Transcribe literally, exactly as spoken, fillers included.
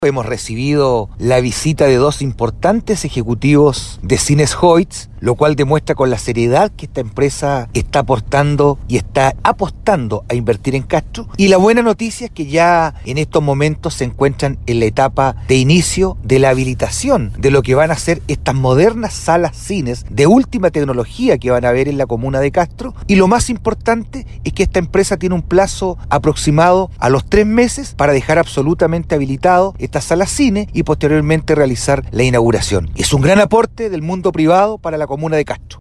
Hemos recibido la visita de dos importantes ejecutivos de Cines Hoyts, lo cual demuestra con la seriedad que esta empresa está aportando y está apostando a invertir en Castro. Y la buena noticia es que ya en estos momentos se encuentran en la etapa de inicio de la habilitación de lo que van a ser estas modernas salas cines de última tecnología que van a haber en la comuna de Castro. Y lo más importante es que esta empresa tiene un plazo aproximado a los tres meses para dejar absolutamente habilitado esta sala cine y posteriormente realizar la inauguración. Es un gran aporte del mundo privado para la comuna de Castro.